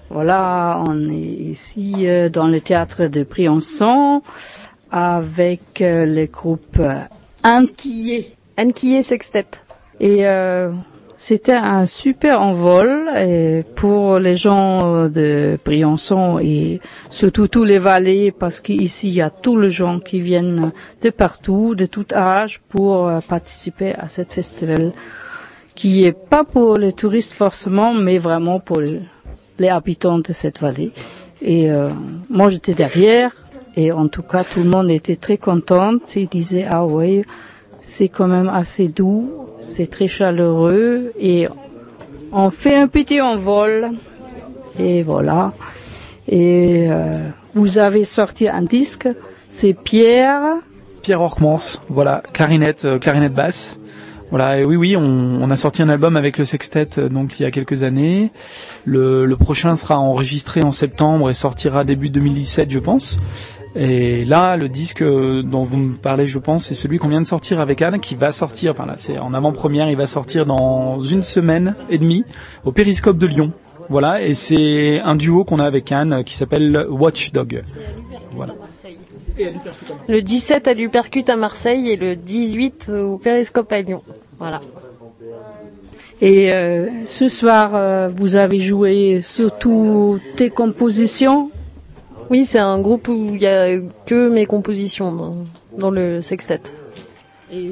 Voilà, on est ici dans le théâtre de Briançon avec le groupe Anquillé Sextet. Et c'était un super envol pour les gens de Briançon et surtout tous les vallées, parce qu'ici il y a tous les gens qui viennent de partout, de tout âge, pour participer à cette festival qui est pas pour les touristes forcément, mais vraiment pour les habitants de cette vallée. Et moi j'étais derrière et en tout cas tout le monde était très content. Ils disaient ah oui, c'est quand même assez doux, c'est très chaleureux et on fait un petit envol et voilà. Et vous avez sorti un disque, c'est Pierre Orkmans, voilà, clarinette basse. Voilà, et oui, on a sorti un album avec le sextet donc il y a quelques années. Le prochain sera enregistré en septembre et sortira début 2017, je pense. Et là, le disque dont vous me parlez, je pense, c'est celui qu'on vient de sortir avec Anne, qui va sortir, enfin là, c'est en avant-première, il va sortir dans 1 semaine et demie au Périscope de Lyon. Voilà, et c'est un duo qu'on a avec Anne qui s'appelle Watchdog. Voilà. Le 17 à l'Upercute à Marseille et le 18 au Périscope à Lyon. Voilà. Et ce soir, vous avez joué surtout tes compositions? Oui, c'est un groupe où il y a que mes compositions dans le sextet. Et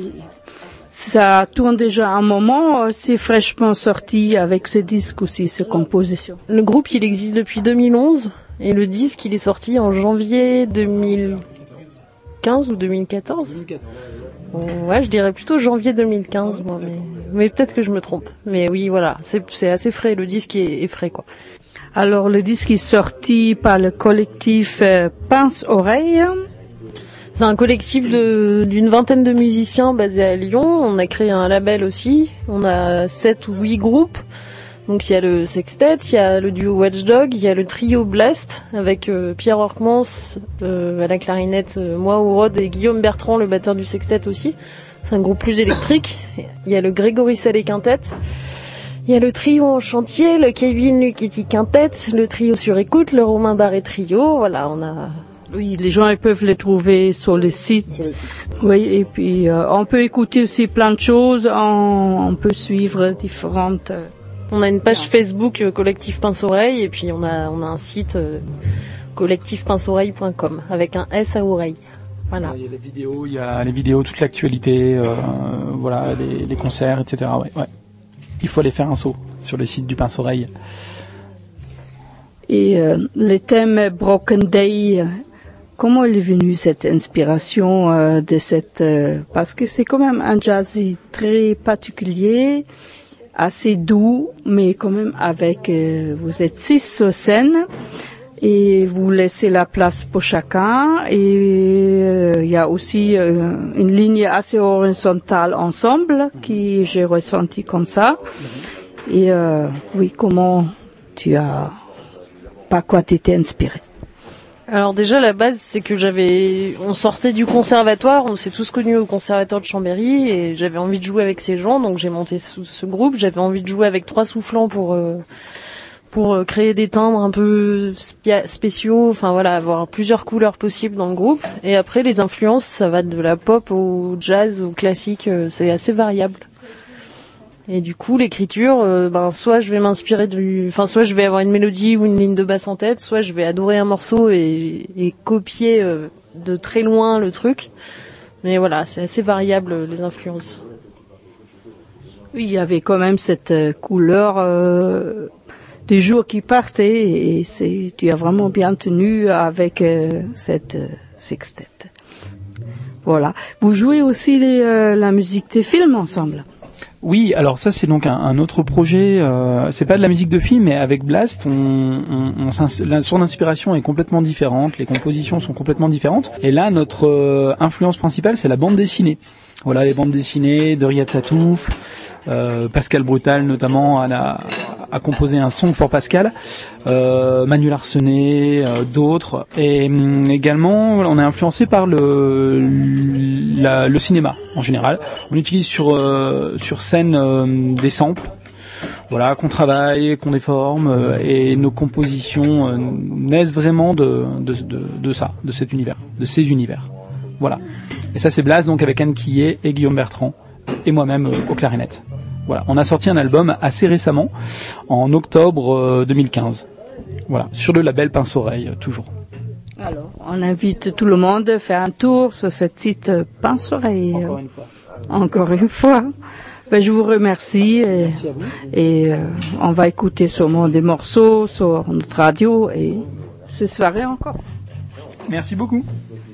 ça tourne déjà un moment, c'est fraîchement sorti avec ces disques aussi, ces compositions. Le groupe, il existe depuis 2011 et le disque, il est sorti en janvier 2015 ou 2014. Ouais, je dirais plutôt janvier 2015, moi, mais peut-être que je me trompe. Mais oui, voilà, c'est assez frais, le disque est frais, quoi. Alors, le disque est sorti par le collectif Pince-Oreille. C'est un collectif d'une vingtaine de musiciens basés à Lyon. On a créé un label aussi. On a 7 ou 8 groupes. Donc il y a le sextet, il y a le duo Watchdog, il y a le trio Blast avec Pierre Orkmans à la clarinette, moi au rod et Guillaume Bertrand, le batteur du sextet aussi. C'est un groupe plus électrique. Il y a le Grégory Salé Quintet. Il y a le trio en chantier, le Kevin Luchetti Quintet, le trio sur écoute, le Romain Barré Trio. Voilà, on a... Oui, les gens ils peuvent les trouver sur le site. Oui, et puis on peut écouter aussi plein de choses, on peut suivre différentes... On a une page Facebook Collectif Pince-Oreille et puis on a un site collectifpinceoreille.com avec un S à oreille. Voilà. Il y a les vidéos, toute l'actualité, voilà, les concerts, etc. Ouais. Il faut aller faire un saut sur le site du Pince-Oreille. Et le thème Broken Day, comment est venue cette inspiration de cette... parce que c'est quand même un jazz très particulier, assez doux, mais quand même avec... vous êtes 6 sur scène et vous laissez la place pour chacun. Et il y a aussi une ligne assez horizontale ensemble qui j'ai ressenti comme ça. Et oui, comment par quoi tu étais inspiré? Alors déjà la base c'est que on sortait du conservatoire, on s'est tous connus au conservatoire de Chambéry et j'avais envie de jouer avec ces gens, donc j'ai monté ce groupe. J'avais envie de jouer avec 3 soufflants pour créer des timbres un peu spéciaux, enfin voilà, avoir plusieurs couleurs possibles dans le groupe. Et après les influences, ça va de la pop au jazz, au classique, c'est assez variable. Et du coup, l'écriture, soit je vais m'inspirer soit je vais avoir une mélodie ou une ligne de basse en tête, soit je vais adorer un morceau et copier de très loin le truc. Mais voilà, c'est assez variable les influences. Oui, il y avait quand même cette couleur des jours qui partaient et tu as vraiment bien tenu avec cette sextet. Voilà. Vous jouez aussi la musique des films ensemble? Oui, alors ça c'est donc un autre projet. C'est pas de la musique de film, mais avec Blast, son inspiration est complètement différente, les compositions sont complètement différentes. Et là, notre influence principale, c'est la bande dessinée. Voilà, les bandes dessinées de Riyad Satouf, Pascal Brutal notamment a composé un Song for Pascal, Manu Larsenet, d'autres, et également on est influencé par le cinéma en général. On utilise sur scène des samples. voilà, qu'on travaille, qu'on déforme, et nos compositions naissent vraiment de ça, de cet univers, de ces univers. Voilà. Et ça, c'est Blaze, donc avec Anne Quillet et Guillaume Bertrand, et moi-même aux clarinettes. Voilà. On a sorti un album assez récemment, en octobre 2015. Voilà. Sur le label Pince-Oreille, toujours. Alors, on invite tout le monde à faire un tour sur ce site Pince-Oreille. Encore une fois. Encore une fois. Ben, je vous remercie. Merci à vous. Et on va écouter sûrement des morceaux sur notre radio et ce soirée encore. Merci beaucoup.